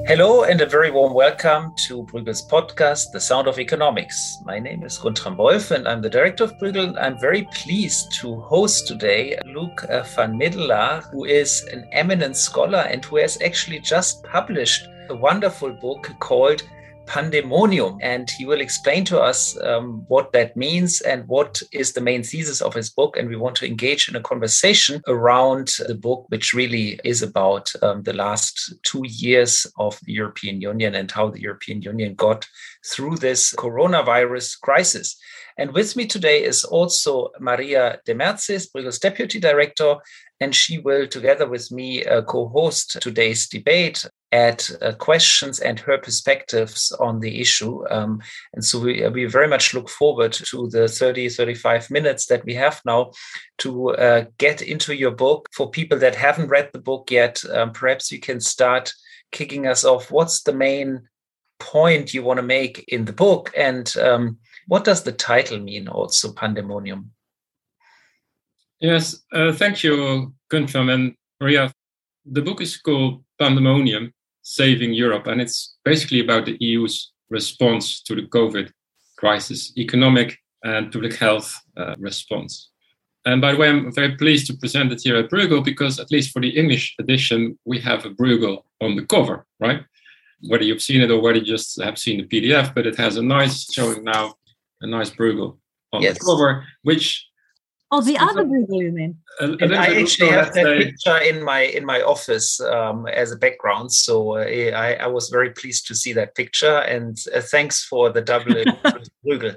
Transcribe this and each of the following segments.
Hello and a very warm welcome to Bruegel's podcast, The Sound of Economics. My name is Guntram Wolf and I'm the director of Bruegel. I'm very pleased to host today Luc van Middelaar, who is an eminent scholar and who has actually just published a wonderful book called Pandemonium. And he will explain to us what that means and what is the main thesis of his book. And we want to engage in a conversation around the book, which really is about the last 2 years of the European Union and how the European Union got through this coronavirus crisis. And with me today is also Maria de Mertzis, Bruegel's deputy director, and she will, together with me, co-host today's debate, add questions and her perspectives on the issue. And so we very much look forward to the 35 minutes that we have now to get into your book. For people that haven't read the book yet, perhaps you can start kicking us off. What's the main point you want to make in the book? And what does the title mean also, Pandemonium? Yes, thank you, Guntram and Maria. The book is called Pandemonium, Saving Europe, and it's basically about the EU's response to the COVID crisis, economic and public health response. And by the way, I'm very pleased to present it here at Bruegel because, at least for the English edition, we have a Bruegel on the cover, right? Whether you've seen it or whether you just have seen the PDF, but it has a nice Bruegel on the cover, which... Oh, the other Bruegel, you mean? I actually have that picture in my office as a background, so I was very pleased to see that picture, and thanks for the double Bruegel.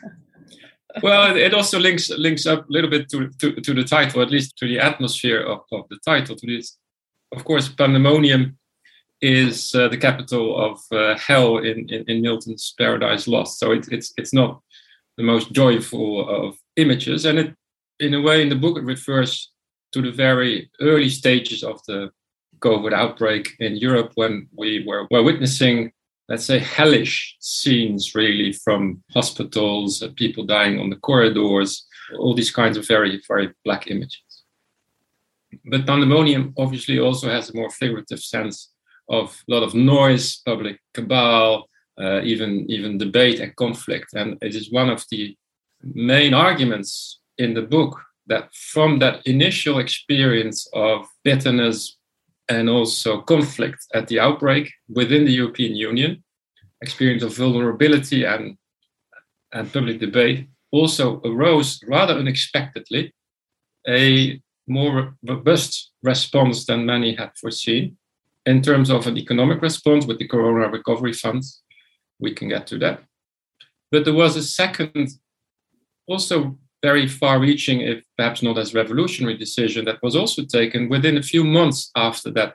Well, it also links up a little bit to the title, at least to the atmosphere of the title. To this, of course, Pandemonium is the capital of hell in Milton's Paradise Lost. So it's not the most joyful of images, and it, in a way, in the book, it refers to the very early stages of the COVID outbreak in Europe when we were witnessing, let's say, hellish scenes, really, from hospitals, people dying on the corridors, all these kinds of very, very black images. But Pandemonium obviously also has a more figurative sense of a lot of noise, public cabal, even debate and conflict. And it is one of the main arguments in the book that from that initial experience of bitterness and also conflict at the outbreak within the European Union, experience of vulnerability and public debate, also arose rather unexpectedly a more robust response than many had foreseen in terms of an economic response with the Corona Recovery Funds. We can get to that. But there was a second, also very far-reaching, if perhaps not as revolutionary, decision that was also taken within a few months after that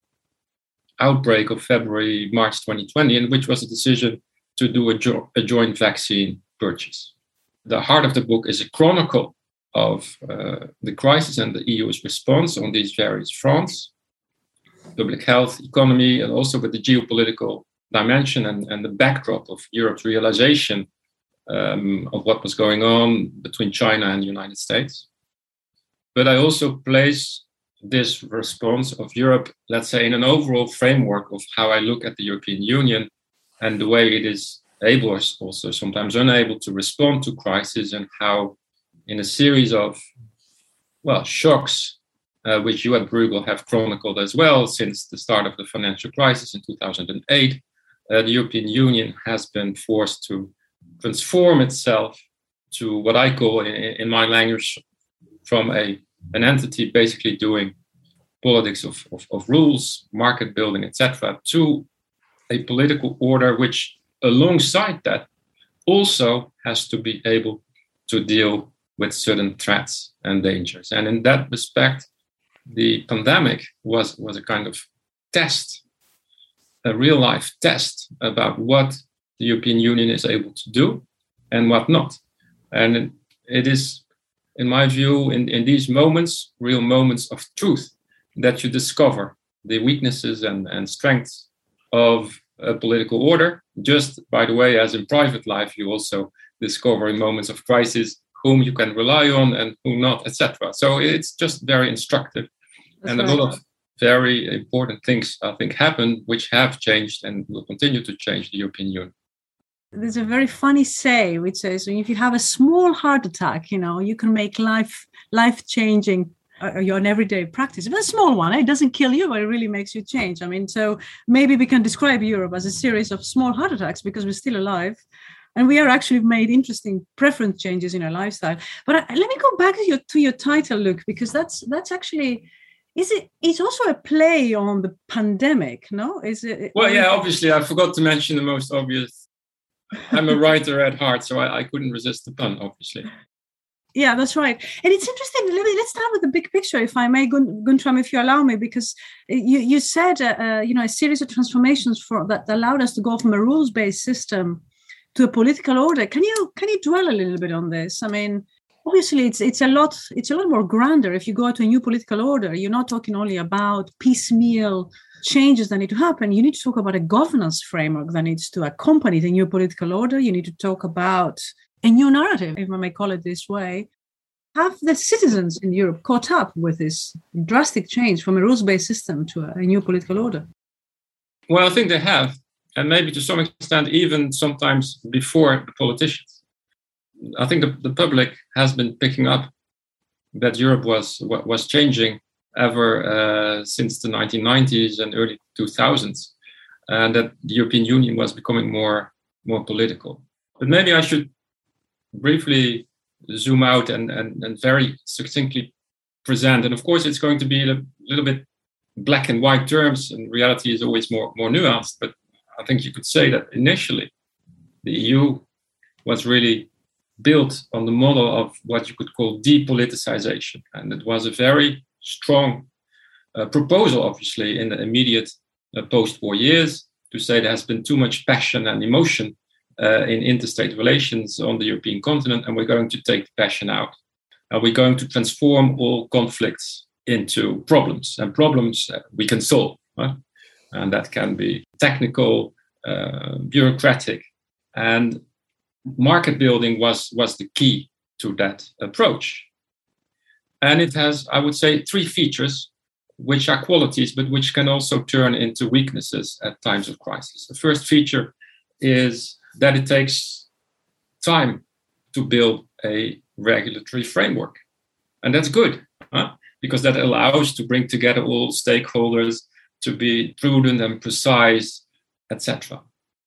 outbreak of March 2020, and which was a decision to do a joint vaccine purchase. The heart of the book is a chronicle of the crisis and the EU's response on these various fronts, public health, economy, and also with the geopolitical dimension and the backdrop of Europe's realization of what was going on between China and the United States. But I also place this response of Europe, let's say, in an overall framework of how I look at the European Union and the way it is able, or also sometimes unable, to respond to crisis, and how in a series of, shocks, which you at Bruegel have chronicled as well since the start of the financial crisis in 2008, the European Union has been forced to transform itself to what I call, in my language, from an entity basically doing politics of rules, market building, etc., to a political order which, alongside that, also has to be able to deal with certain threats and dangers. And in that respect, the pandemic was a kind of test, a real-life test about what the European Union is able to do and what not. And it is, in my view, in these moments, real moments of truth, that you discover the weaknesses and strengths of a political order. Just, by the way, as in private life, you also discover in moments of crisis whom you can rely on and whom not, etc. So it's just very instructive. That's and right. A lot of very important things, I think, happened, which have changed and will continue to change the European Union. There's a very funny say which says, if you have a small heart attack, you can make life-changing your everyday practice. But a small one, it doesn't kill you, but it really makes you change. So maybe we can describe Europe as a series of small heart attacks because we're still alive. And we are actually made interesting preference changes in our lifestyle. But let me go back to your title, Luc, because that's actually... It's also a play on the pandemic, no? Well, yeah, obviously, I forgot to mention the most obvious. I'm a writer at heart, so I couldn't resist the pun, obviously. Yeah, that's right. And it's interesting. Let's start with the big picture, if I may, Guntram, if you allow me, because you said, a series of transformations that allowed us to go from a rules-based system to a political order. Can you dwell a little bit on this? Obviously, it's a lot more grander. If you go to a new political order, you're not talking only about piecemeal changes that need to happen. You need to talk about a governance framework that needs to accompany the new political order. You need to talk about a new narrative, if I may call it this way. Have the citizens in Europe caught up with this drastic change from a rules-based system to a new political order? Well, I think they have, and maybe to some extent even sometimes before the politicians. I think the public has been picking up that Europe was changing ever since the 1990s and early 2000s, and that the European Union was becoming more political. But maybe I should briefly zoom out and very succinctly present. And of course, it's going to be a little bit black and white terms, and reality is always more nuanced. But I think you could say that initially, the EU was really built on the model of what you could call depoliticization. And it was a very strong proposal, obviously, in the immediate post-war years, to say there has been too much passion and emotion in interstate relations on the European continent, and we're going to take the passion out. And we're going to transform all conflicts into problems, and problems we can solve. Right? And that can be technical, bureaucratic, and market building was the key to that approach. And it has, I would say, three features, which are qualities, but which can also turn into weaknesses at times of crisis. The first feature is that it takes time to build a regulatory framework. And that's good, because that allows to bring together all stakeholders, to be prudent and precise, etc.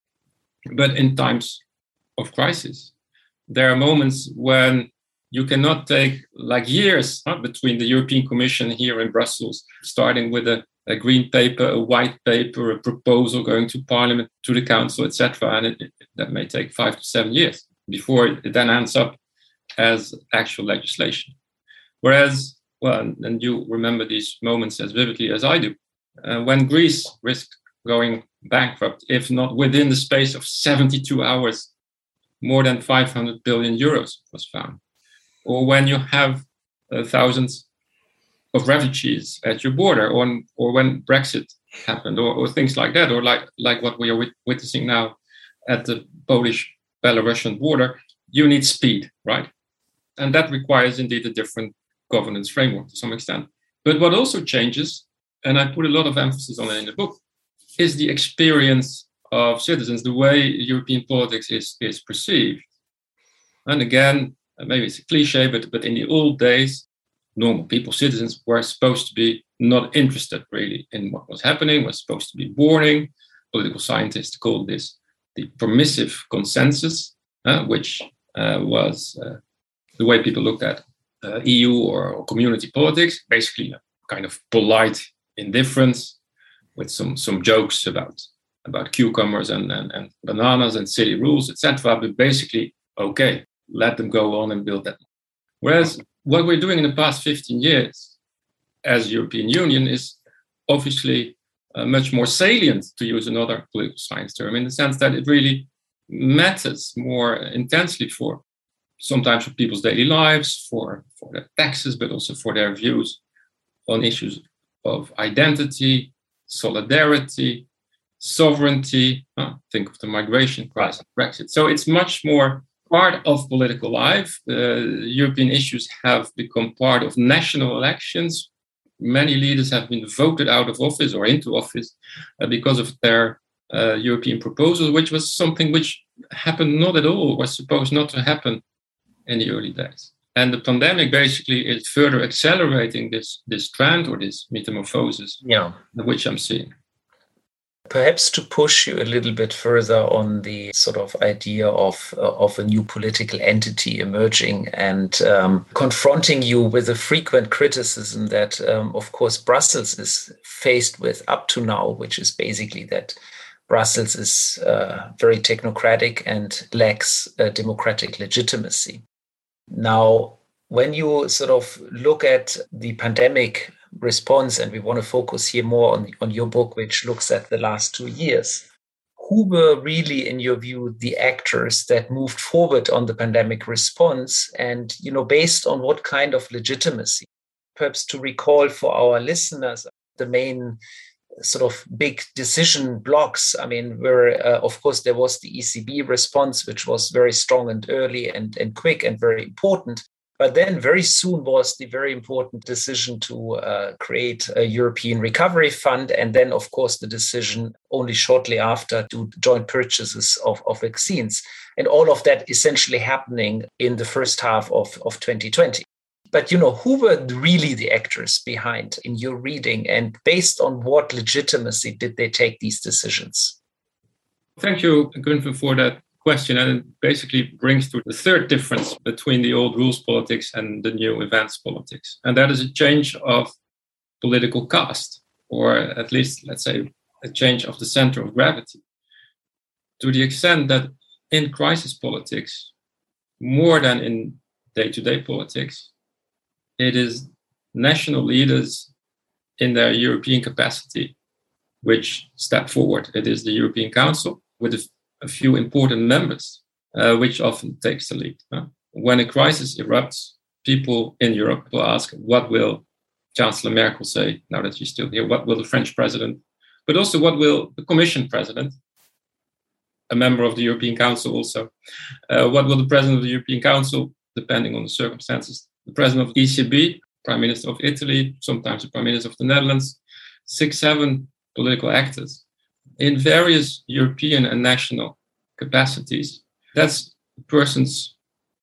But in times of crisis, there are moments when you cannot take years between the European Commission here in Brussels, starting with a green paper, a white paper, a proposal going to Parliament, to the Council, etc. And that may take 5 to 7 years before it then ends up as actual legislation. Whereas, and you remember these moments as vividly as I do, when Greece risked going bankrupt, if not within the space of 72 hours, more than 500 billion euros was found. Or when you have thousands of refugees at your border, or when Brexit happened, or things like that, or like what we are witnessing now at the Polish-Belarusian border, you need speed, right? And that requires indeed a different governance framework to some extent. But what also changes, and I put a lot of emphasis on it in the book, is the experience of citizens, the way European politics is perceived. And again, maybe it's a cliche, but in the old days, normal people, citizens, were supposed to be not interested really in what was happening, was supposed to be boring. Political scientists call this the permissive consensus, which was the way people looked at EU or community politics, basically a kind of polite indifference with some jokes about cucumbers and bananas and city rules, etc. But basically, okay, let them go on and build that. Whereas what we're doing in the past 15 years as European Union is obviously much more salient, to use another political science term, in the sense that it really matters more intensely sometimes for people's daily lives, for their taxes, but also for their views on issues of identity, solidarity, sovereignty. Think of the migration crisis, Brexit. So it's much more part of political life. European issues have become part of national elections, many leaders have been voted out of office or into office because of their European proposals, which was something which happened not at all, was supposed not to happen in the early days. And the pandemic basically is further accelerating this trend or this metamorphosis, which I'm seeing. Perhaps to push you a little bit further on the sort of idea of a new political entity emerging and confronting you with a frequent criticism that, of course, Brussels is faced with up to now, which is basically that Brussels is very technocratic and lacks democratic legitimacy. Now, when you sort of look at the pandemic response, and we want to focus here more on your book, which looks at the last 2 years, who were really, in your view, the actors that moved forward on the pandemic response? And, based on what kind of legitimacy? Perhaps to recall for our listeners, the main sort of big decision blocks, where, of course, there was the ECB response, which was very strong and early and quick and very important. But then very soon was the very important decision to create a European Recovery Fund. And then, of course, the decision only shortly after to joint purchases of vaccines. And all of that essentially happening in the first half of 2020. But, who were really the actors behind in your reading, and based on what legitimacy did they take these decisions? Thank you, Gunther, for that question. And it basically brings to the third difference between the old rules politics and the new events politics. And that is a change of political caste, or at least, let's say, a change of the center of gravity. To the extent that in crisis politics, more than in day-to-day politics, it is national leaders in their European capacity which step forward. It is the European Council with a few important members, which often takes the lead. When a crisis erupts, people in Europe will ask, what will Chancellor Merkel say, now that she's still here? What will the French president, but also what will the Commission president, a member of the European Council also, what will the president of the European Council, depending on the circumstances, the president of ECB, Prime Minister of Italy, sometimes the Prime Minister of the Netherlands, 6, 7 political actors in various European and national capacities. That's persons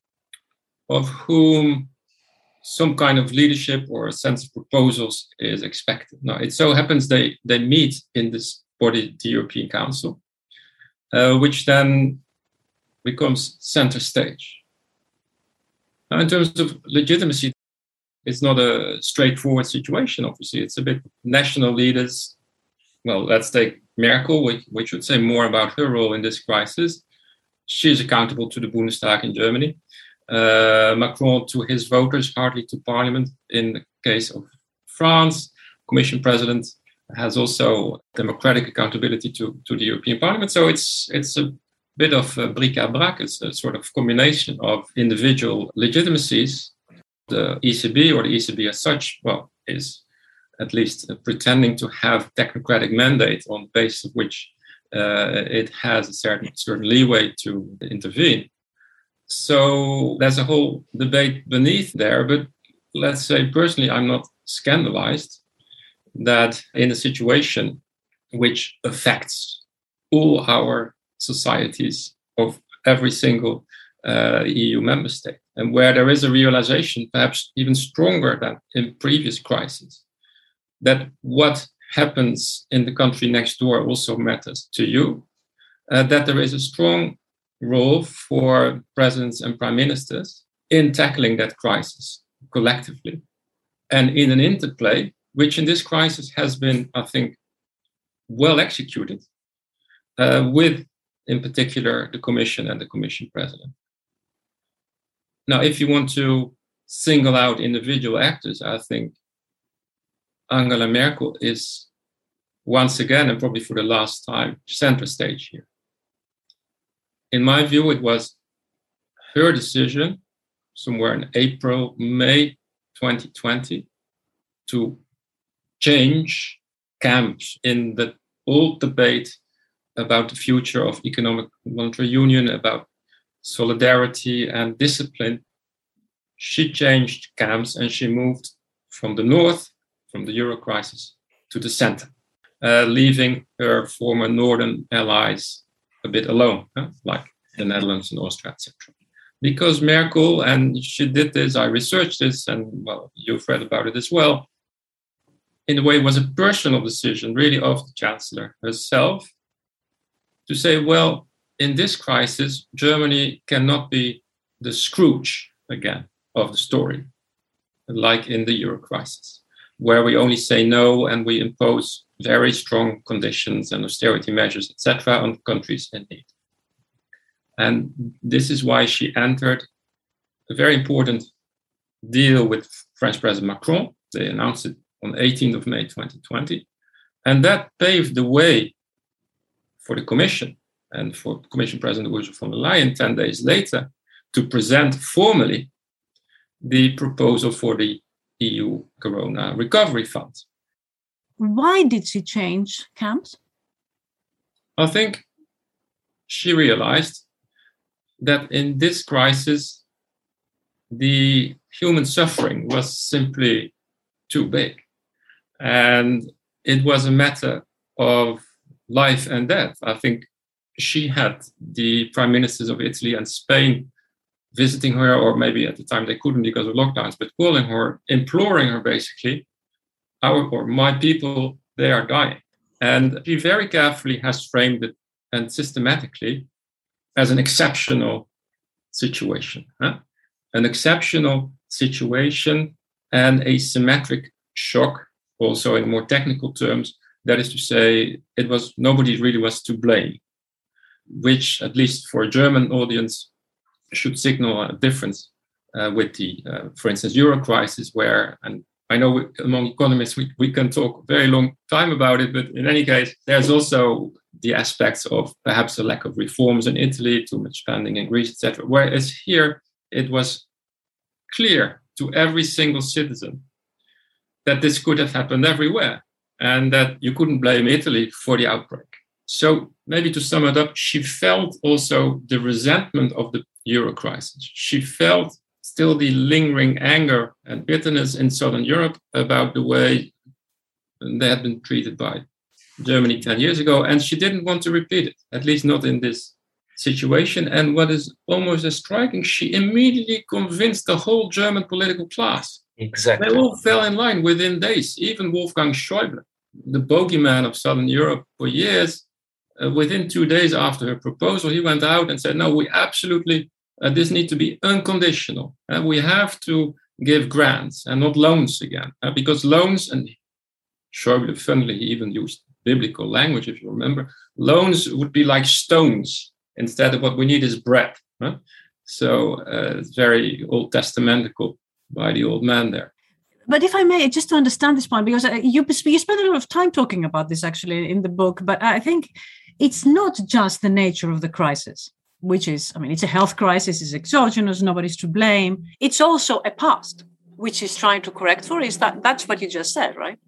of whom some kind of leadership or a sense of proposals is expected. Now, it so happens they meet in this body, the European Council, which then becomes center stage. Now, in terms of legitimacy, it's not a straightforward situation, obviously. It's a bit national leaders. Well, let's take Merkel. We should say more about her role in this crisis. She's accountable to the Bundestag in Germany. Macron to his voters, hardly to parliament in the case of France. Commission president has also democratic accountability to the European Parliament. So it's a bit of bric-a-brac. It's a sort of combination of individual legitimacies. The ECB, or the ECB as such, well, is at least pretending to have technocratic mandate on the basis of which it has a certain leeway to intervene. So there's a whole debate beneath there. But let's say personally, I'm not scandalized that in a situation which affects all our societies of every single EU member state, and where there is a realization, perhaps even stronger than in previous crises, that what happens in the country next door also matters to you, that there is a strong role for presidents and prime ministers in tackling that crisis collectively, and in an interplay, which in this crisis has been, I think, well executed, with, in particular, the Commission and the Commission president. Now, if you want to single out individual actors, I think Angela Merkel is once again, and probably for the last time, center stage here. In my view, it was her decision somewhere in April, May 2020 to change camps in the old debate about the future of economic monetary union, about solidarity and discipline. She changed camps and she moved from the north from the euro crisis to the center, leaving her former northern allies a bit alone, like the Netherlands and Austria, etc. Because Merkel, and she did this, I researched this, and well, you've read about it as well, in a way it was a personal decision really of the Chancellor herself to say, well, in this crisis, Germany cannot be the Scrooge again of the story, like in the euro crisis, where we only say no and we impose very strong conditions and austerity measures, etc., on countries in need. And this is why she entered a very important deal with French President Macron. They announced it on 18th of May 2020. And that paved the way for the Commission and for Commission President Ursula von der Leyen 10 days later to present formally the proposal for the EU Corona Recovery Fund. Why did she change camps? I think she realized that in this crisis, the human suffering was simply too big. And it was a matter of life and death. I think she had the prime ministers of Italy and Spain visiting her, or maybe at the time they couldn't because of lockdowns, but calling her, imploring her basically, my people, they are dying. And she very carefully has framed it and systematically as an exceptional situation. An exceptional situation and a symmetric shock, also in more technical terms. That is to say, nobody really was to blame, which, at least for a German audience, should signal a difference with the, for instance, euro crisis, where, and I know among economists we can talk a very long time about it, but in any case, there's also the aspects of perhaps a lack of reforms in Italy, too much spending in Greece, etc. Whereas here, it was clear to every single citizen that this could have happened everywhere and that you couldn't blame Italy for the outbreak. So maybe to sum it up, she felt also the resentment of the euro crisis. She felt still the lingering anger and bitterness in Southern Europe about the way they had been treated by Germany 10 years ago, and she didn't want to repeat it, at least not in this situation. And what is almost as striking, she immediately convinced the whole German political class. Exactly. They all fell in line within days. Even Wolfgang Schäuble, the bogeyman of Southern Europe for years, within 2 days after her proposal, he went out and said, no, we absolutely, this needs to be unconditional. We have to give grants and not loans again. Because loans, and Schäuble, funnily, he even used biblical language, if you remember, loans would be like stones. Instead of what we need is bread. So it's very Old Testamentical by the old man there. But if I may, just to understand this point, because you spend a lot of time talking about this actually in the book, but I think it's not just the nature of the crisis, which is, it's a health crisis, it's exogenous, nobody's to blame. It's also a past, which is trying to correct for. That's what you just said, right?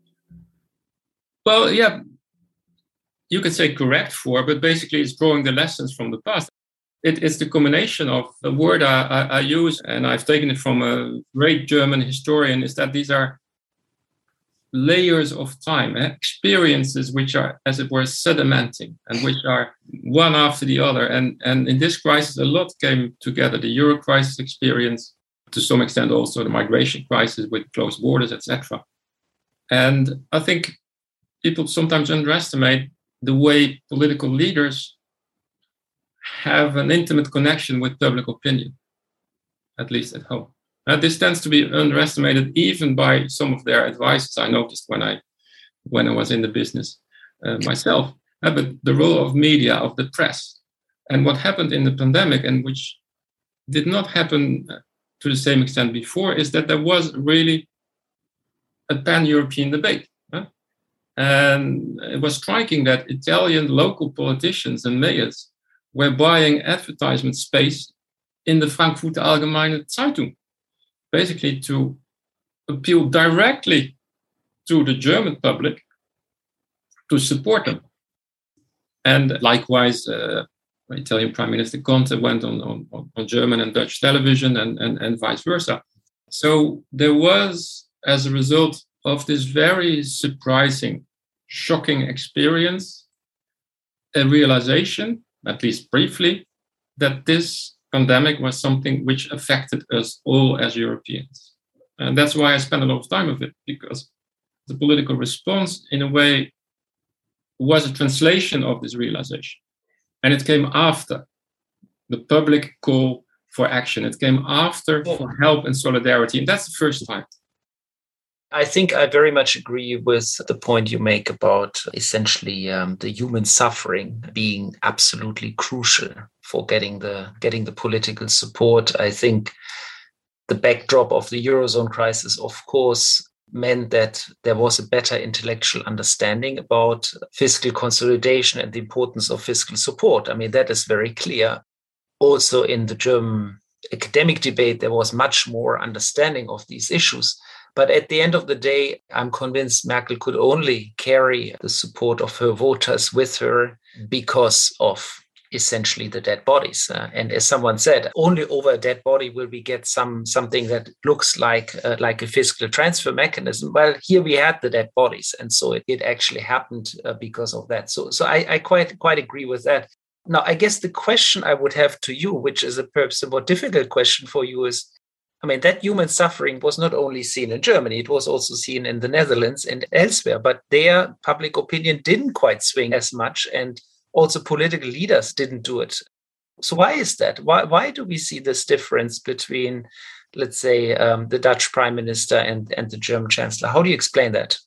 Well, yeah, you could say correct for, but basically it's drawing the lessons from the past. It's the combination of a word I use, and I've taken it from a great German historian, is that these are layers of time, experiences which are, as it were, sedimenting and which are one after the other. And in this crisis, a lot came together. The Euro crisis experience, to some extent also the migration crisis with closed borders, etc. And I think people sometimes underestimate the way political leaders have an intimate connection with public opinion, at least at home. This tends to be underestimated even by some of their advisors. I noticed when I was in the business myself. But the role of media, of the press, and what happened in the pandemic, and which did not happen to the same extent before, is that there was really a pan-European debate. And it was striking that Italian local politicians and mayors were buying advertisement space in the Frankfurter Allgemeine Zeitung, basically to appeal directly to the German public to support them. And likewise, Italian Prime Minister Conte went on German and Dutch television and vice versa. So there was, as a result of this very surprising, shocking experience, a realization, at least briefly, that this pandemic was something which affected us all as Europeans. And that's why I spent a lot of time with it, because the political response, in a way, was a translation of this realization. And it came after the public call for action. It came after for help and solidarity. And that's the first time. I think I very much agree with the point you make about essentially the human suffering being absolutely crucial for getting the political support. I think the backdrop of the Eurozone crisis, of course, meant that there was a better intellectual understanding about fiscal consolidation and the importance of fiscal support. I mean, that is very clear. Also in the German academic debate, there was much more understanding of these issues. But at the end of the day, I'm convinced Merkel could only carry the support of her voters with her because of essentially the dead bodies. And as someone said, only over a dead body will we get something that looks like a fiscal transfer mechanism. Well, here we had the dead bodies. And so it actually happened because of that. So I quite agree with that. Now, I guess the question I would have to you, which is perhaps a more difficult question for you, is, I mean, that human suffering was not only seen in Germany, it was also seen in the Netherlands and elsewhere, but their public opinion didn't quite swing as much, and also political leaders didn't do it. So why is that? Why do we see this difference between, let's say, the Dutch Prime Minister and the German Chancellor? How do you explain that?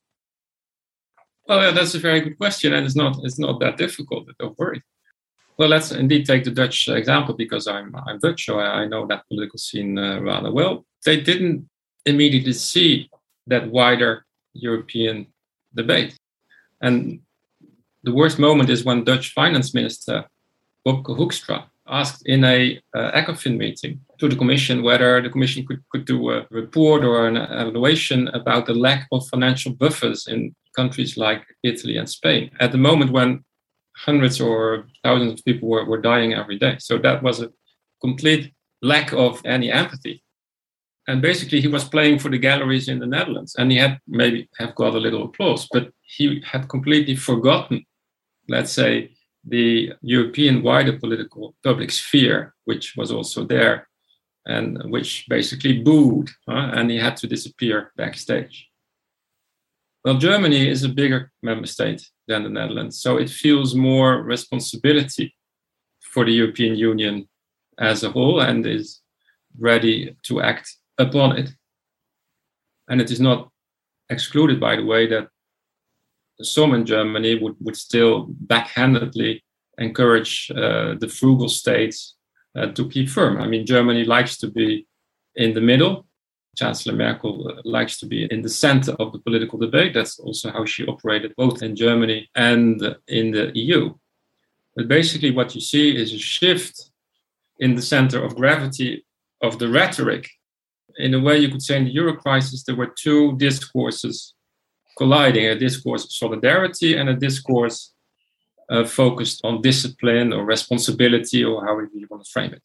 Well, yeah, that's a very good question, and it's not that difficult, don't worry. Well, let's indeed take the Dutch example, because I'm Dutch, so I know that political scene rather well. They didn't immediately see that wider European debate. And the worst moment is when Dutch Finance Minister Wopke Hoekstra asked in a ECOFIN meeting to the Commission whether the Commission could do a report or an evaluation about the lack of financial buffers in countries like Italy and Spain, at the moment when hundreds or thousands of people were dying every day. So that was a complete lack of any empathy. And basically, he was playing for the galleries in the Netherlands, and he had maybe have got a little applause, but he had completely forgotten, let's say, the European wider political public sphere, which was also there, and which basically booed, and he had to disappear backstage. Well, Germany is a bigger member state than the Netherlands, so it feels more responsibility for the European Union as a whole and is ready to act upon it. And it is not excluded, by the way, that some in Germany would still backhandedly encourage the frugal states to keep firm. I mean, Germany likes to be in the middle. Chancellor Merkel likes to be in the center of the political debate. That's also how she operated both in Germany and in the EU. But basically what you see is a shift in the center of gravity of the rhetoric. In a way, you could say in the Euro crisis, there were two discourses colliding, a discourse of solidarity and a discourse focused on discipline or responsibility, or however you want to frame it.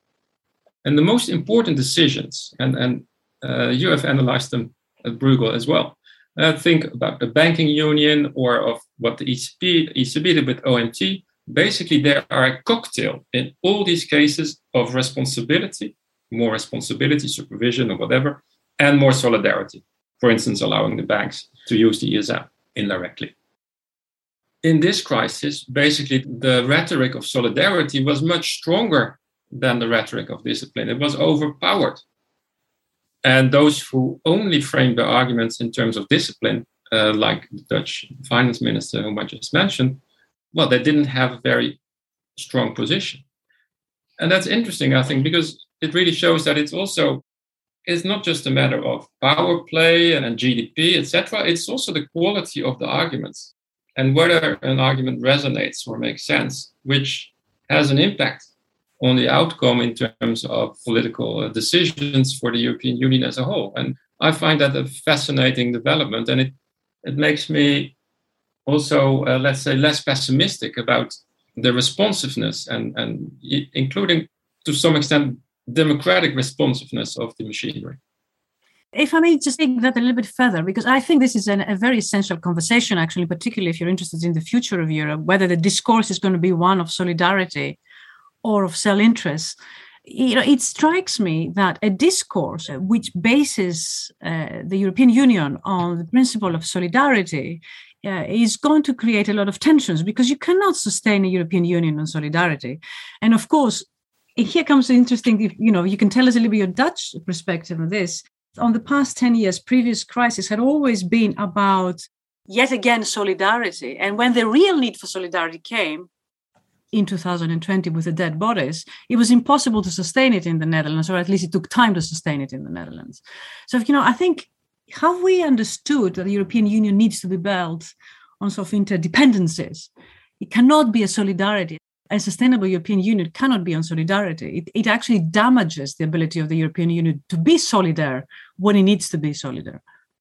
And the most important decisions, and you have analyzed them at Bruegel as well. Think about the banking union or of what the ECB did with OMT. Basically, there are a cocktail in all these cases of responsibility, more responsibility, supervision or whatever, and more solidarity. For instance, allowing the banks to use the ESM indirectly. In this crisis, basically, the rhetoric of solidarity was much stronger than the rhetoric of discipline. It was overpowered. And those who only framed their arguments in terms of discipline, like the Dutch finance minister whom I just mentioned, well, they didn't have a very strong position. And that's interesting, I think, because it really shows that it's not just a matter of power play and GDP, etc. It's also the quality of the arguments and whether an argument resonates or makes sense, which has an impact on the outcome in terms of political decisions for the European Union as a whole. And I find that a fascinating development, and it makes me also, let's say, less pessimistic about the responsiveness and including, to some extent, democratic responsiveness of the machinery. If I may just take that a little bit further, because I think this is a very essential conversation, actually, particularly if you're interested in the future of Europe, whether the discourse is going to be one of solidarity or of self-interest. It strikes me that a discourse which bases the European Union on the principle of solidarity is going to create a lot of tensions, because you cannot sustain a European Union on solidarity. And of course, here comes the interesting, you can tell us a little bit your Dutch perspective on this. On the past 10 years, previous crises had always been about, yet again, solidarity. And when the real need for solidarity came, in 2020 with the dead bodies, it was impossible to sustain it in the Netherlands, or at least it took time to sustain it in the Netherlands. So, I think, have we understood that the European Union needs to be built on sort of interdependencies? It cannot be a solidarity. A sustainable European Union cannot be on solidarity. It actually damages the ability of the European Union to be solidar when it needs to be solidar.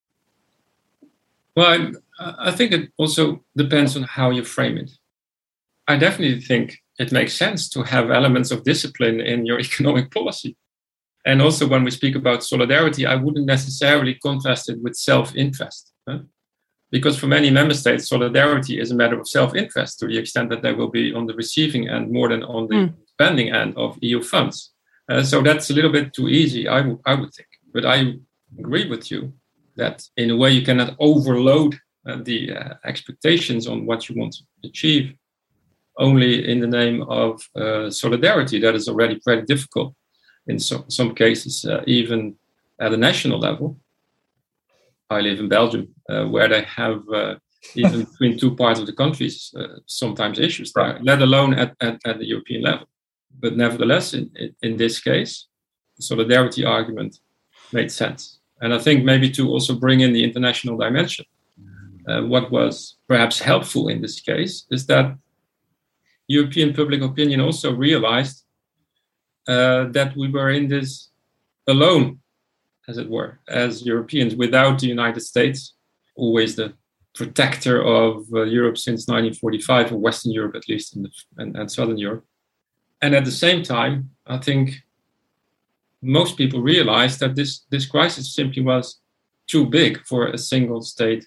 Well, I think it also depends on how you frame it. I definitely think it makes sense to have elements of discipline in your economic policy. And also when we speak about solidarity, I wouldn't necessarily contrast it with self-interest. Because for many member states, solidarity is a matter of self-interest to the extent that they will be on the receiving end more than on the spending end of EU funds. So that's a little bit too easy, I would think. But I agree with you that in a way you cannot overload the expectations on what you want to achieve only in the name of solidarity. That is already very difficult in some cases, even at a national level. I live in Belgium, where they have, even between two parts of the countries, sometimes issues there, let alone at the European level. But nevertheless, in this case, the solidarity argument made sense. And I think maybe to also bring in the international dimension, what was perhaps helpful in this case is that European public opinion also realized that we were in this alone, as it were, as Europeans, without the United States, always the protector of Europe since 1945, or Western Europe at least, and Southern Europe. And at the same time, I think most people realized that this crisis simply was too big for a single state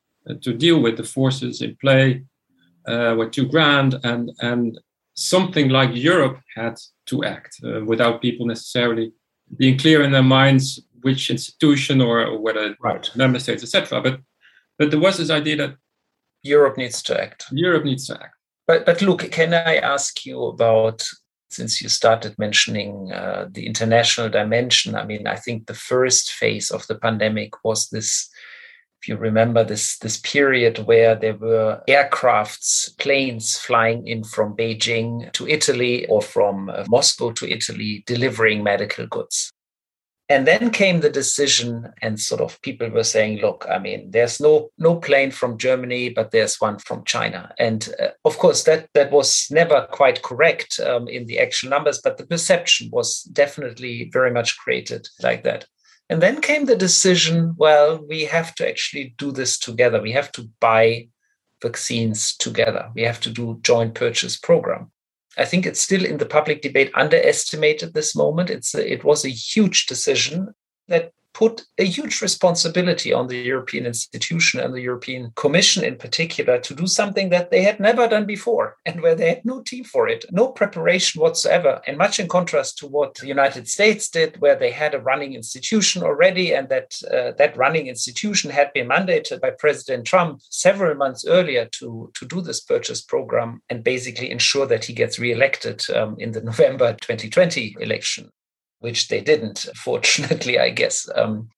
to deal with. The forces in play were too grand, and something like Europe had to act without people necessarily being clear in their minds which institution or whether member states, etc. But there was this idea that Europe needs to act. Europe needs to act. But look, can I ask you about, since you started mentioning the international dimension, I mean, I think the first phase of the pandemic was this, if you remember, this period where there were aircrafts, planes flying in from Beijing to Italy or from Moscow to Italy, delivering medical goods. And then came the decision, and sort of people were saying, look, I mean, there's no plane from Germany, but there's one from China. And of course, that was never quite correct in the actual numbers, but the perception was definitely very much created like that. And then came the decision, well, we have to actually do this together. We have to buy vaccines together. We have to do joint purchase program. I think it's still in the public debate underestimated this moment. It was a huge decision that put a huge responsibility on the European institution and the European Commission in particular to do something that they had never done before and where they had no team for it, no preparation whatsoever. And much in contrast to what the United States did, where they had a running institution already, and that running institution had been mandated by President Trump several months earlier to do this purchase program and basically ensure that he gets reelected in the November 2020 election, which they didn't, fortunately, I guess.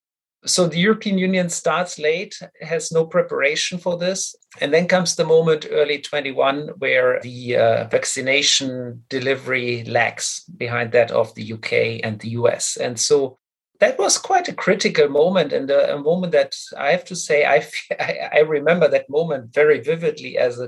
So the European Union starts late, has no preparation for this. And then comes the moment, early 21, where the vaccination delivery lags behind that of the UK and the US. And so that was quite a critical moment, and a moment that I have to say, I remember that moment very vividly as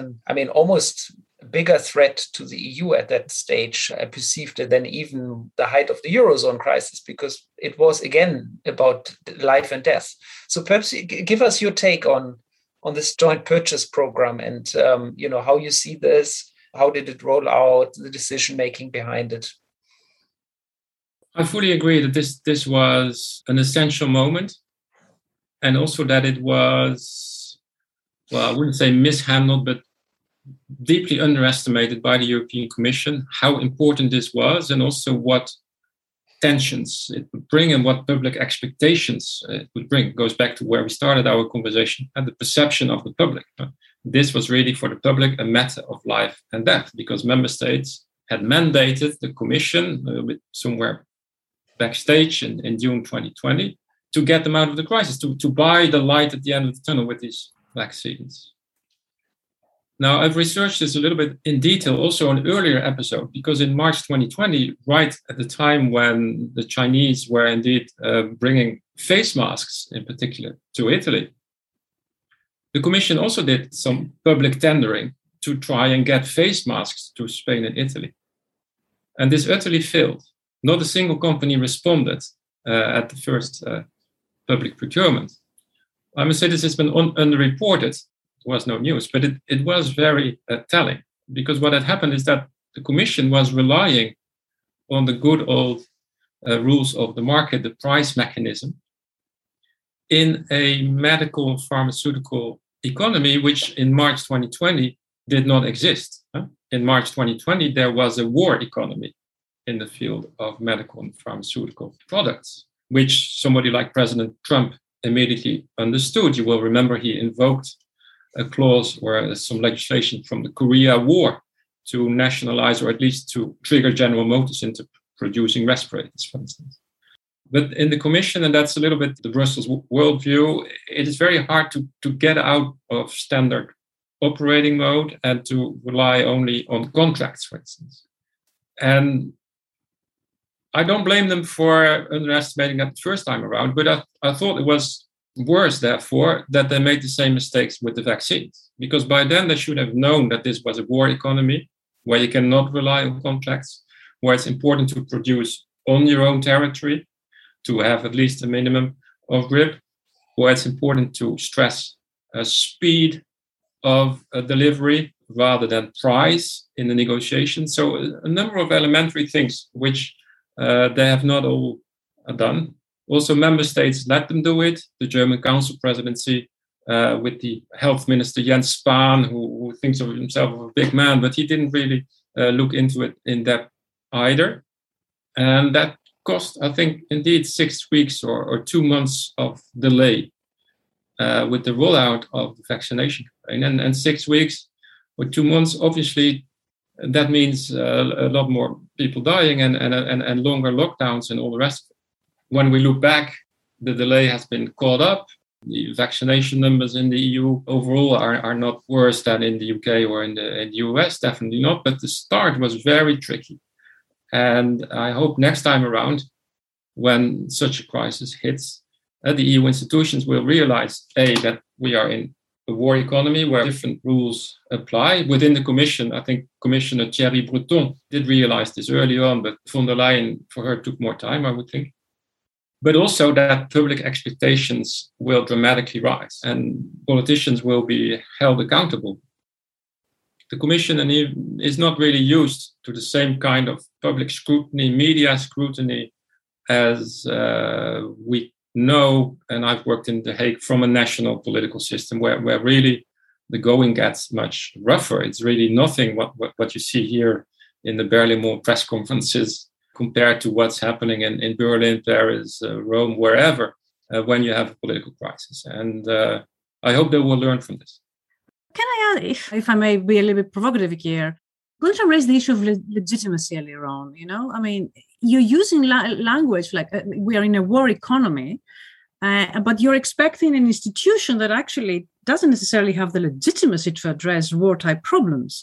almost bigger threat to the EU at that stage. I perceived it than even the height of the Eurozone crisis, because it was, again, about life and death. So perhaps give us your take on this joint purchase program and, how you see this, how did it roll out, the decision-making behind it? I fully agree that this was an essential moment, and also that it was, well, I wouldn't say mishandled, but deeply underestimated by the European Commission, how important this was, and also what tensions it would bring and what public expectations it would bring. It goes back to where we started our conversation, and the perception of the public. This was really for the public a matter of life and death, because member states had mandated the Commission, somewhere backstage in June 2020, to get them out of the crisis, to buy the light at the end of the tunnel with these vaccines. Now, I've researched this a little bit in detail also on an earlier episode, because in March 2020, right at the time when the Chinese were indeed bringing face masks in particular to Italy, the Commission also did some public tendering to try and get face masks to Spain and Italy. And this utterly failed. Not a single company responded at the first public procurement. I must say this has been underreported. Was no news, but it was very telling, because what had happened is that the Commission was relying on the good old rules of the market, the price mechanism, in a medical pharmaceutical economy, which in March 2020 did not exist. In March 2020, there was a war economy in the field of medical and pharmaceutical products, which somebody like President Trump immediately understood. You will remember he invoked a clause or some legislation from the Korea War to nationalize, or at least to trigger General Motors into producing respirators, for instance. But in the Commission, and that's a little bit the Brussels worldview, it is very hard to get out of standard operating mode and to rely only on contracts, for instance. And I don't blame them for underestimating that the first time around, but I thought it was worse, therefore, that they made the same mistakes with the vaccines. Because by then they should have known that this was a war economy where you cannot rely on contracts, where it's important to produce on your own territory, to have at least a minimum of grip, where it's important to stress speed of delivery rather than price in the negotiation. So a number of elementary things which they have not all done. Also, member states let them do it. The German Council presidency, with the health minister Jens Spahn, who thinks of himself as a big man, but he didn't really look into it in depth either. And that cost, I think, indeed 6 weeks or 2 months of delay with the rollout of the vaccination campaign. And 6 weeks or 2 months, obviously, that means a lot more people dying and longer lockdowns and all the rest of it. When we look back, the delay has been caught up. The vaccination numbers in the EU overall are not worse than in the UK or in the US, definitely not. But the start was very tricky. And I hope next time around, when such a crisis hits, the EU institutions will realize, A, that we are in a war economy where different rules apply. Within the Commission, I think Commissioner Thierry Breton did realize this early on, but von der Leyen, for her, took more time, I would think. But also that public expectations will dramatically rise and politicians will be held accountable. The Commission is not really used to the same kind of public scrutiny, media scrutiny, as we know, and I've worked in The Hague, from a national political system where really the going gets much rougher. It's really nothing what you see here in the Berlaymont press conferences compared to what's happening in Berlin, Paris, Rome, wherever, when you have a political crisis. And I hope they will learn from this. Can I add, if I may be a little bit provocative here, Guntram raised the issue of legitimacy earlier on. I mean, you're using language like we are in a war economy, but you're expecting an institution that actually doesn't necessarily have the legitimacy to address war-type problems.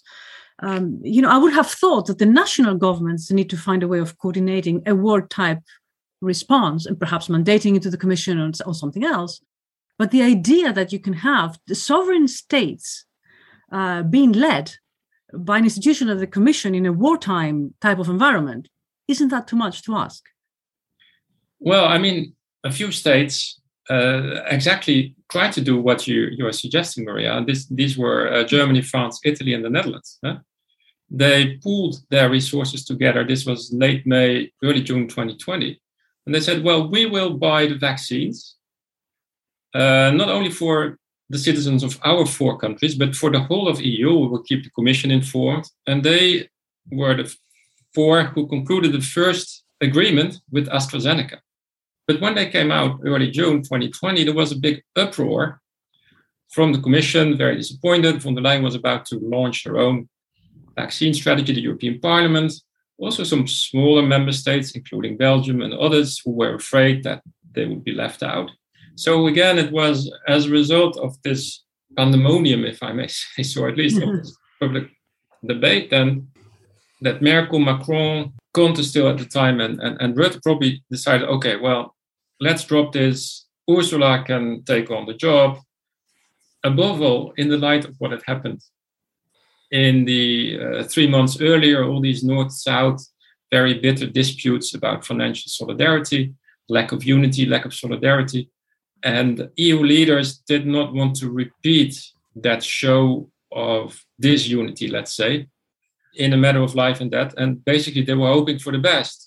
I would have thought that the national governments need to find a way of coordinating a war-type response and perhaps mandating it to the Commission or something else. But the idea that you can have the sovereign states being led by an institution of the Commission in a wartime type of environment, isn't that too much to ask? Well, I mean, a few states exactly tried to do what you are suggesting, Maria. These were Germany, France, Italy, and the Netherlands. they pooled their resources together. This was late May, early June 2020. And they said, well, we will buy the vaccines, not only for the citizens of our 4 countries, but for the whole of EU. We will keep the Commission informed. And they were the 4 who concluded the first agreement with AstraZeneca. But when they came out early June 2020, there was a big uproar from the Commission, very disappointed. Von der Leyen was about to launch her own vaccine strategy, the European Parliament, also some smaller member states, including Belgium and others, who were afraid that they would be left out. So again, it was as a result of this pandemonium, if I may say so, at least of this public debate, then that Merkel, Macron, Conte still at the time, and Rutte probably decided, okay, well, let's drop this. Ursula can take on the job. Above all, in the light of what had happened in the 3 months earlier, all these North-South, very bitter disputes about financial solidarity, lack of unity, lack of solidarity. And EU leaders did not want to repeat that show of disunity, let's say, in a matter of life and death. And basically, they were hoping for the best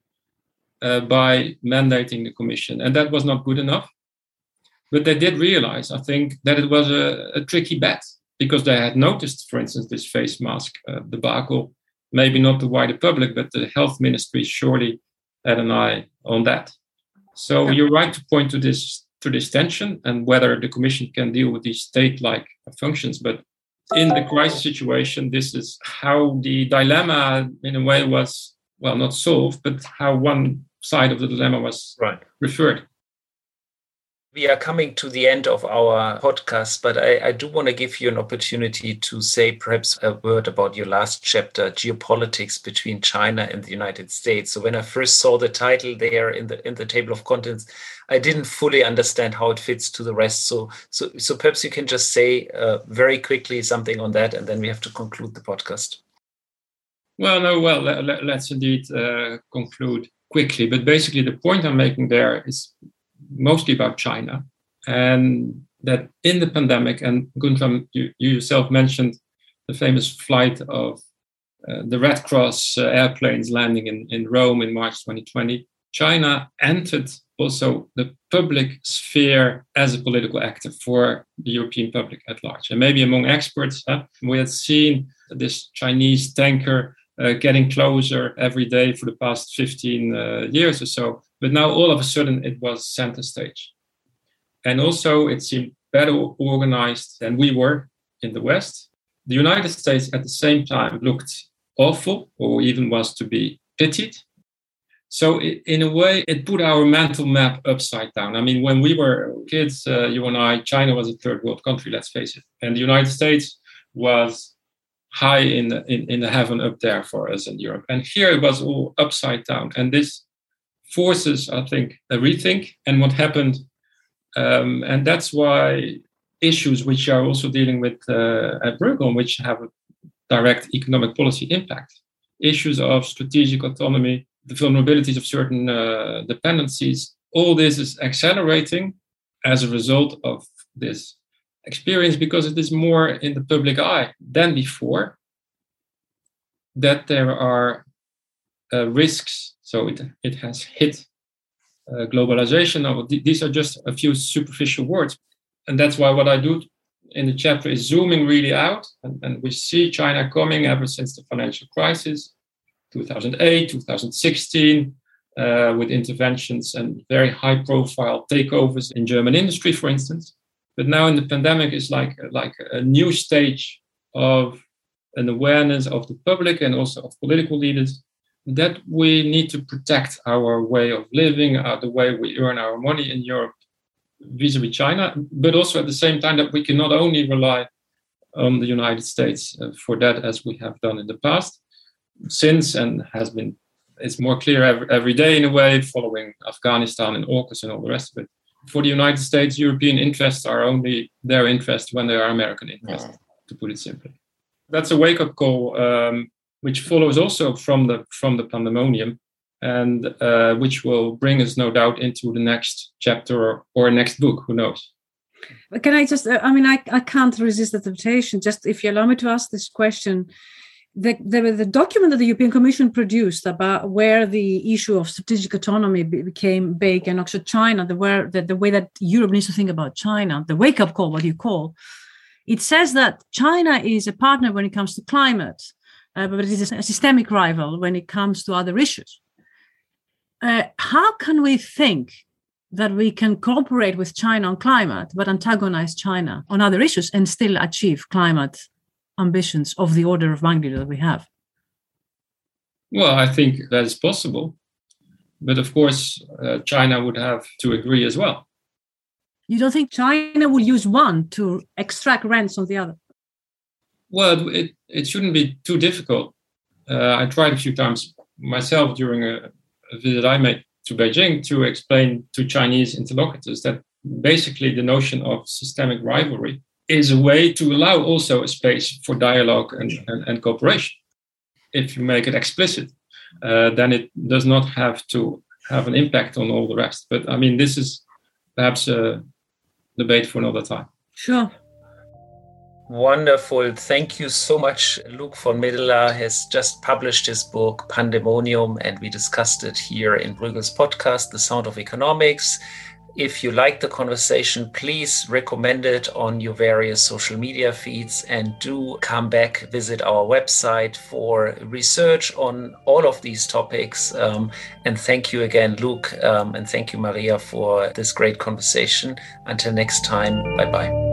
by mandating the Commission. And that was not good enough. But they did realize, I think, that it was a tricky bet, because they had noticed, for instance, this face mask debacle. Maybe not the wider public, but the health ministry surely had an eye on that. So you're right to point to this tension and whether the Commission can deal with these state-like functions. But in the crisis situation, this is how the dilemma, in a way, was, well, not solved, but how one side of the dilemma was referred. We are coming to the end of our podcast, but I do want to give you an opportunity to say perhaps a word about your last chapter, Geopolitics between China and the United States. So when I first saw the title there in the table of contents, I didn't fully understand how it fits to the rest. So perhaps you can just say very quickly something on that, and then we have to conclude the podcast. Let's indeed conclude quickly. But basically, the point I'm making there is mostly about China, and that in the pandemic, and Guntram, you yourself mentioned the famous flight of the Red Cross airplanes landing in Rome in March 2020, China entered also the public sphere as a political actor for the European public at large. And maybe among experts, we had seen this Chinese tanker getting closer every day for the past 15 years or so. But now all of a sudden it was center stage. And also it seemed better organized than we were in the West. The United States at the same time looked awful, or even was to be pitied. So in a way, it put our mental map upside down. I mean, when we were kids, you and I, China was a third world country, let's face it. And the United States was high in the heaven up there for us in Europe. And here it was all upside down. And this forces, I think, a rethink and what happened. And that's why issues which are also dealing with at Bruegel, which have a direct economic policy impact, issues of strategic autonomy, the vulnerabilities of certain dependencies, all this is accelerating as a result of this experience, because it is more in the public eye than before that there are risks. So it has hit globalization. Now, these are just a few superficial words. And that's why what I do in the chapter is zooming really out. And we see China coming ever since the financial crisis, 2008, 2016, with interventions and very high-profile takeovers in German industry, for instance. But now in the pandemic, it's like a new stage of an awareness of the public and also of political leaders that we need to protect our way of living, the way we earn our money in Europe vis-a-vis China, but also at the same time that we can not only rely on the United States for that, as we have done in the past, since, and has been, it's more clear every day in a way, following Afghanistan and AUKUS and all the rest of it. For the United States, European interests are only their interests when they are American interests, to put it simply. That's a wake-up call, which follows also from the pandemonium, and which will bring us, no doubt, into the next chapter or next book. Who knows? Can I just? I can't resist the temptation. Just if you allow me to ask this question, the document that the European Commission produced about where the issue of strategic autonomy became big, and also China, the way that Europe needs to think about China, the wake-up call, what you call, it says that China is a partner when it comes to climate, but it is a systemic rival when it comes to other issues. How can we think that we can cooperate with China on climate, but antagonize China on other issues and still achieve climate ambitions of the order of magnitude that we have? Well, I think that is possible. But of course, China would have to agree as well. You don't think China will use one to extract rents on the other? Well, it shouldn't be too difficult. I tried a few times myself during a visit I made to Beijing to explain to Chinese interlocutors that basically the notion of systemic rivalry is a way to allow also a space for dialogue and cooperation. If you make it explicit, then it does not have to have an impact on all the rest. But I mean, this is perhaps a debate for another time. Sure. Wonderful. Thank you so much. Luc von Middelaar has just published his book, Pandemonium, and we discussed it here in Bruegel's podcast, The Sound of Economics. If you like the conversation, please recommend it on your various social media feeds, and do come back, visit our website for research on all of these topics. And thank you again, Luc, and thank you, Maria, for this great conversation. Until next time, bye-bye.